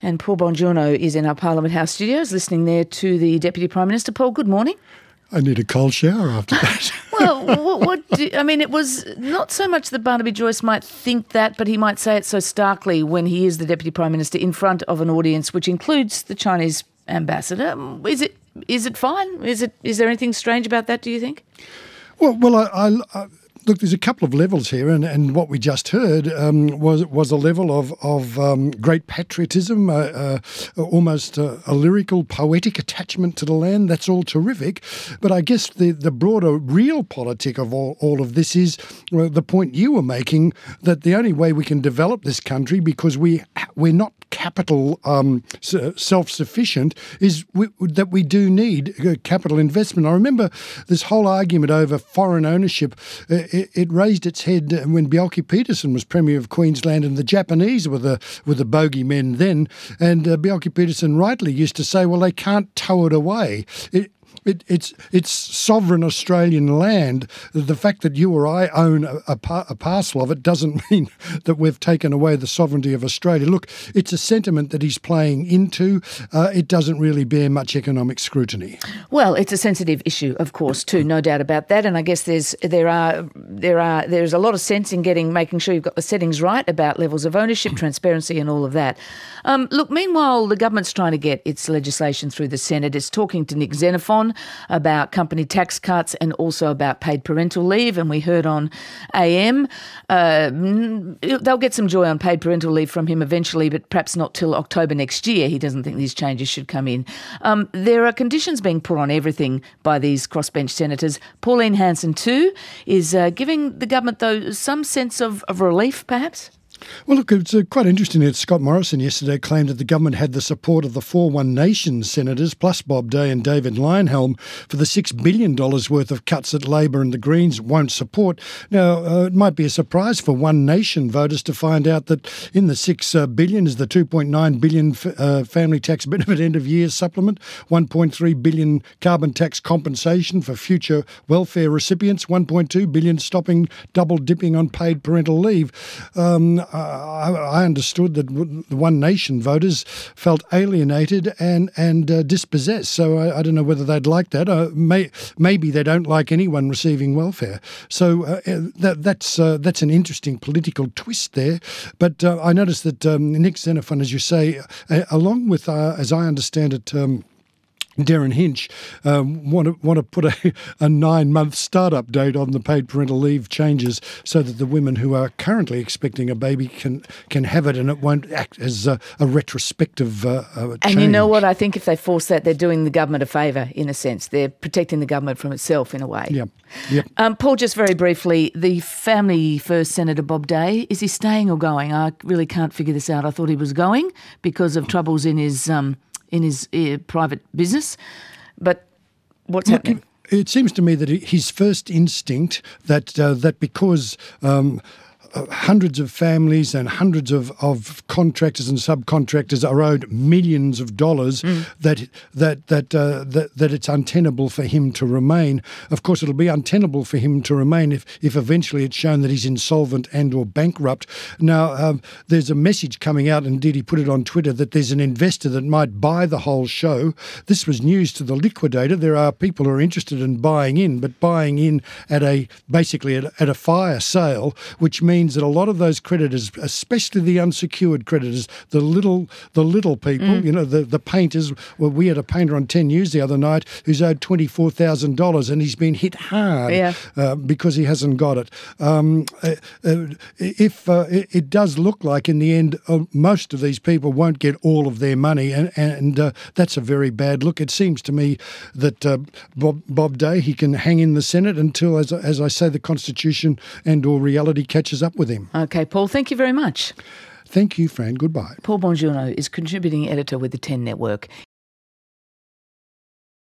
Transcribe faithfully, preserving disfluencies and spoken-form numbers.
And Paul Bongiorno is in our Parliament House studios listening there to the Deputy Prime Minister. Paul, good morning. I need a cold shower after that. Well, what, what do, I mean, it was not so much that Barnaby Joyce might think that, but he might say it so starkly when he is the Deputy Prime Minister in front of an audience which includes the Chinese ambassador. Is it is it fine? Is it is there anything strange about that, do you think? Well, well, I, I, I look, there's a couple of levels here, and, and what we just heard um, was was a level of of um, great patriotism, uh, uh, almost uh, a lyrical, poetic attachment to the land. That's all terrific, but I guess the, the broader, real politic of all, all of this is well, the point you were making, that the only way we can develop this country, because we we're not capital um, self-sufficient, is we, that we do need capital investment. I remember this whole argument over foreign ownership. Uh, it, it raised its head when Bjelke-Petersen was Premier of Queensland, and the Japanese were the were the bogeymen then. And uh, Bjelke-Petersen rightly used to say, well, they can't tow it away. It, It, it's it's sovereign Australian land. The fact that you or I own a, a, par, a parcel of it doesn't mean that we've taken away the sovereignty of Australia. Look, it's a sentiment that he's playing into. Uh, it doesn't really bear much economic scrutiny. Well, it's a sensitive issue, of course, too, no doubt about that. And I guess there's there are there are there's a lot of sense in getting making sure you've got the settings right about levels of ownership, transparency, and all of that. Um, look, meanwhile, the government's trying to get its legislation through the Senate. It's talking to Nick Xenophon about company tax cuts and also about paid parental leave. And we heard on A M, uh, they'll get some joy on paid parental leave from him eventually, but perhaps not till October next year. He doesn't think these changes should come in. Um, there are conditions being put on everything by these crossbench senators. Pauline Hanson too is uh, giving the government, though, some sense of, of relief, perhaps? Well, look, it's uh, quite interesting that Scott Morrison yesterday claimed that the government had the support of the four One Nation senators, plus Bob Day and David Leyonhjelm, for the six billion dollars worth of cuts that Labor and the Greens won't support. Now, uh, it might be a surprise for One Nation voters to find out that in the six uh, billion dollars is the two point nine billion dollars f- uh, family tax benefit end-of-year supplement, one point three billion dollars carbon tax compensation for future welfare recipients, one point two billion dollars stopping double-dipping on paid parental leave. Um, I, I understood that the One Nation voters felt alienated and and uh, dispossessed. So I, I don't know whether they'd like that. Uh, may, maybe they don't like anyone receiving welfare. So uh, that that's uh, that's an interesting political twist there. But uh, I noticed that um, Nick Xenophon, as you say, uh, along with, uh, as I understand it, um, Darren Hinch um, want to want to put a, a nine-month start-up date on the paid parental leave changes so that the women who are currently expecting a baby can can have it, and it won't act as a, a retrospective uh, uh, change. And you know what? I think if they force that, they're doing the government a favour, in a sense. They're protecting the government from itself, in a way. Yeah. Yep. Um, Paul, just very briefly, the Family First Senator Bob Day, is he staying or going? I really can't figure this out. I thought he was going because of troubles in his... Um, in his uh, private business, but what's Look, happening? It seems to me that his first instinct that uh, that because um, uh, hundreds of families and hundreds of, of contractors and subcontractors are owed millions of dollars, mm. that that that, uh, that that it's untenable for him to remain. Of course, it'll be untenable for him to remain if, if eventually it's shown that he's insolvent and or bankrupt. Now, um, there's a message coming out, indeed he put it on Twitter, that there's an investor that might buy the whole show. This was news to the liquidator. There are people who are interested in buying in, but buying in at a basically at, at a fire sale, which means that a lot of those creditors, especially the unsecured creditors, the little the little people, mm. you know, the, the painters, well, we had a painter on ten News the other night who's owed twenty-four thousand dollars and he's been hit hard yeah. uh, because he hasn't got it. Um, uh, uh, if uh, it, it does look like in the end uh, most of these people won't get all of their money, and, and uh, that's a very bad look. It seems to me that uh, Bob, Bob Day, he can hang in the Senate until, as, as I say, the Constitution and or reality catches up with him. Okay, Paul, thank you very much. Thank you, Fran. Goodbye. Paul Bongiorno is contributing editor with the ten Network.